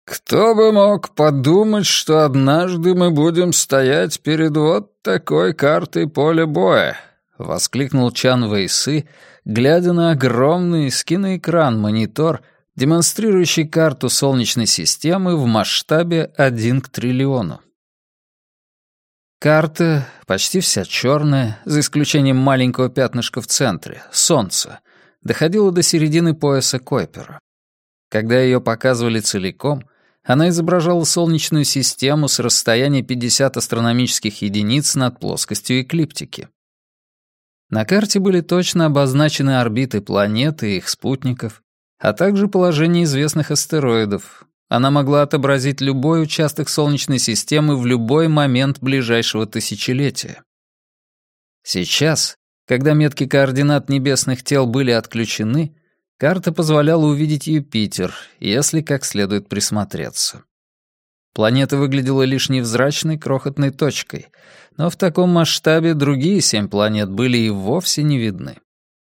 «Кто бы мог подумать, что однажды мы будем стоять перед вот такой картой поля боя?» — воскликнул Чан Вэйсы, глядя на огромный киноэкран-монитор, демонстрирующий карту Солнечной системы в масштабе 1 к триллиону. Карта, почти вся черная, за исключением маленького пятнышка в центре, Солнца, доходила до середины пояса Койпера. Когда ее показывали целиком, она изображала Солнечную систему с расстояния 50 астрономических единиц над плоскостью эклиптики. На карте были точно обозначены орбиты планет и их спутников, а также положение известных астероидов. Она могла отобразить любой участок Солнечной системы в любой момент ближайшего тысячелетия. Сейчас, когда метки координат небесных тел были отключены, карта позволяла увидеть Юпитер, если как следует присмотреться. Планета выглядела лишь невзрачной крохотной точкой, но в таком масштабе другие 7 планет были и вовсе не видны.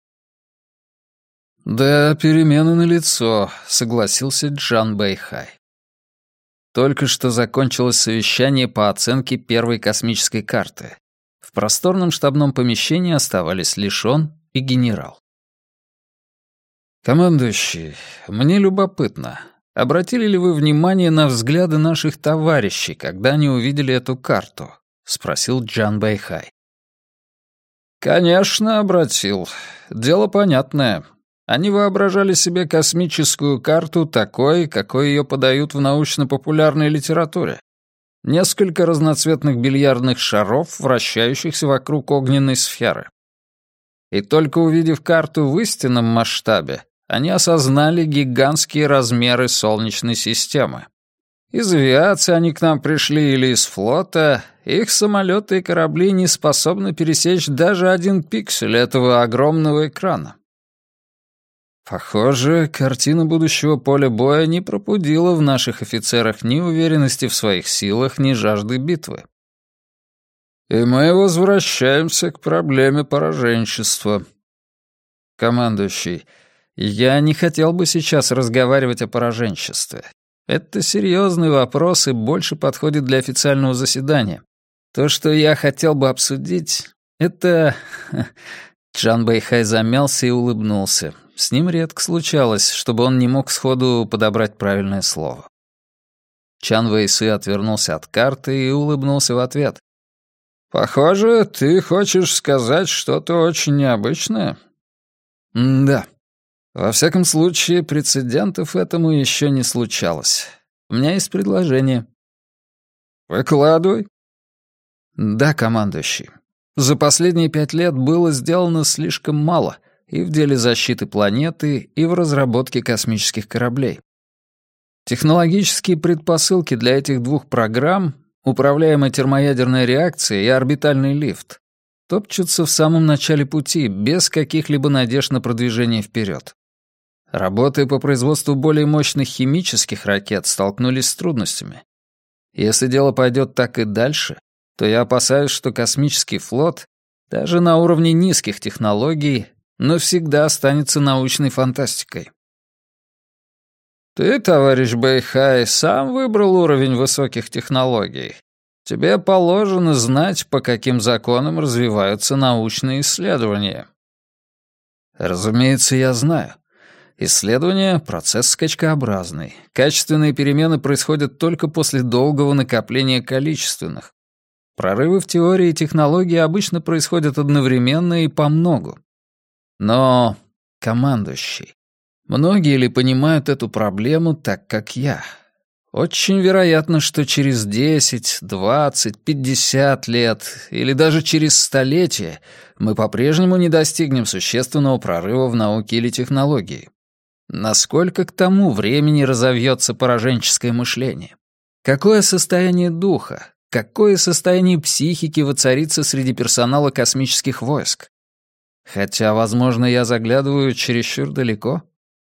«Да, перемены налицо», — согласился Чан Бэйхай. Только что закончилось совещание по оценке первой космической карты. В просторном штабном помещении оставались лишь он и генерал. «Командующий, мне любопытно, обратили ли вы внимание на взгляды наших товарищей, когда они увидели эту карту?» — спросил Чан Бэйхай. «Конечно, обратил. Дело понятное. Они воображали себе космическую карту такой, какой ее подают в научно-популярной литературе. Несколько разноцветных бильярдных шаров, вращающихся вокруг огненной сферы. И только увидев карту в истинном масштабе, они осознали гигантские размеры Солнечной системы. Из авиации они к нам пришли или из флота, их самолеты и корабли не способны пересечь даже 1 пиксель этого огромного экрана. Похоже, картина будущего поля боя не пробудила в наших офицерах ни уверенности в своих силах, ни жажды битвы. И мы возвращаемся к проблеме пораженчества. Командующий, я не хотел бы сейчас разговаривать о пораженчестве. Это серьезный вопрос и больше подходит для официального заседания. То, что я хотел бы обсудить, это... Чан Бэйхай замялся и улыбнулся. С ним редко случалось, чтобы он не мог сходу подобрать правильное слово. Чан Вэйсы отвернулся от карты и улыбнулся в ответ. «Похоже, ты хочешь сказать что-то очень необычное?» «Да. Во всяком случае, прецедентов этому еще не случалось. У меня есть предложение». «Выкладывай». «Да, командующий. За последние 5 лет было сделано слишком мало и в деле защиты планеты, и в разработке космических кораблей. Технологические предпосылки для этих 2 программ, управляемая термоядерная реакция и орбитальный лифт, топчутся в самом начале пути, без каких-либо надежд на продвижение вперед. Работая по производству более мощных химических ракет, столкнулись с трудностями. Если дело пойдет так и дальше, то я опасаюсь, что космический флот, даже на уровне низких технологий, навсегда останется научной фантастикой. Ты, товарищ Бэйхай, сам выбрал уровень высоких технологий. Тебе положено знать, по каким законам развиваются научные исследования. Разумеется, я знаю. Исследование — процесс скачкообразный. Качественные перемены происходят только после долгого накопления количественных. Прорывы в теории и технологии обычно происходят одновременно и помногу. Но, командующий, многие ли понимают эту проблему так, как я? Очень вероятно, что через 10, 20, 50 лет или даже через столетие мы по-прежнему не достигнем существенного прорыва в науке или технологии. Насколько к тому времени разовьется пораженческое мышление? Какое состояние духа, какое состояние психики воцарится среди персонала космических войск? Хотя, возможно, я заглядываю чересчур далеко.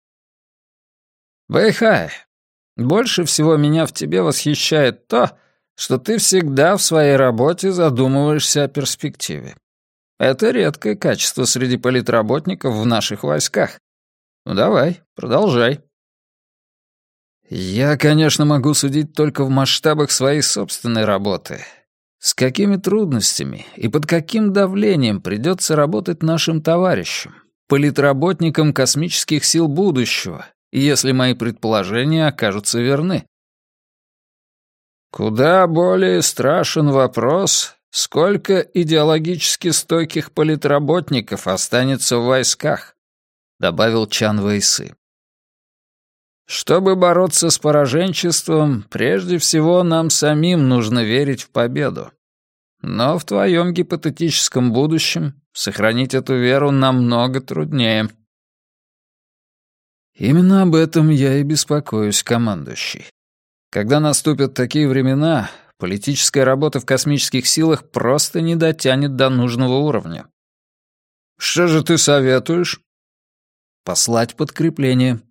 Бэйхай, больше всего меня в тебе восхищает то, что ты всегда в своей работе задумываешься о перспективе. Это редкое качество среди политработников в наших войсках. Ну давай, продолжай. Я, конечно, могу судить только в масштабах своей собственной работы. С какими трудностями и под каким давлением придется работать нашим товарищам, политработникам космических сил будущего, если мои предположения окажутся верны. Куда более страшен вопрос, сколько идеологически стойких политработников останется в войсках, добавил Чан Вэйсы. Чтобы бороться с пораженчеством, прежде всего нам самим нужно верить в победу. Но в твоем гипотетическом будущем сохранить эту веру намного труднее. Именно об этом я и беспокоюсь, командующий. Когда наступят такие времена, политическая работа в космических силах просто не дотянет до нужного уровня. Что же ты советуешь? Послать подкрепление.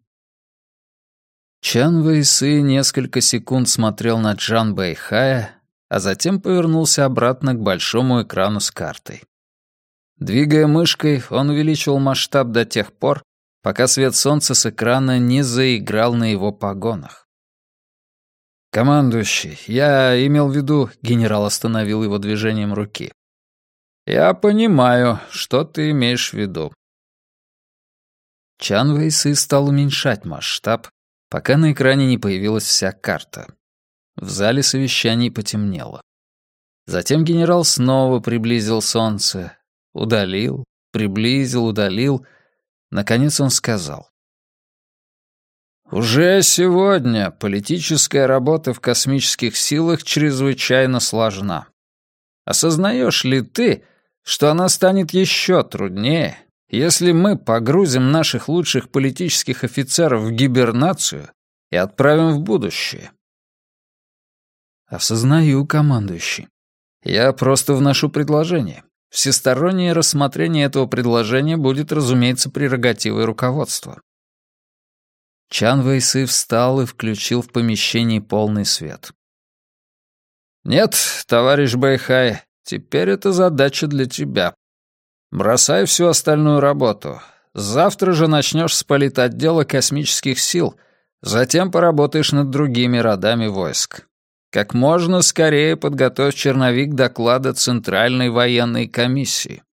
Чан Вэйсы несколько секунд смотрел на Джан Бэйхая, а затем повернулся обратно к большому экрану с картой. Двигая мышкой, он увеличивал масштаб до тех пор, пока свет солнца с экрана не заиграл на его погонах. «Командующий, я имел в виду...» — генерал остановил его движением руки. «Я понимаю, что ты имеешь в виду». Чан Вэйсы стал уменьшать масштаб, пока на экране не появилась вся карта. В зале совещаний потемнело. Затем генерал снова приблизил солнце. Удалил, приблизил, удалил. Наконец он сказал. «Уже сегодня политическая работа в космических силах чрезвычайно сложна. Осознаешь ли ты, что она станет еще труднее, если мы погрузим наших лучших политических офицеров в гибернацию и отправим в будущее?» «Осознаю, командующий. Я просто вношу предложение. Всестороннее рассмотрение этого предложения будет, разумеется, прерогативой руководства». Чан Вэйсы встал и включил в помещении полный свет. «Нет, товарищ Бэйхай, теперь это задача для тебя. Бросай всю остальную работу. Завтра же начнешь с политотдела космических сил, затем поработаешь над другими родами войск. Как можно скорее подготовь черновик доклада Центральной военной комиссии».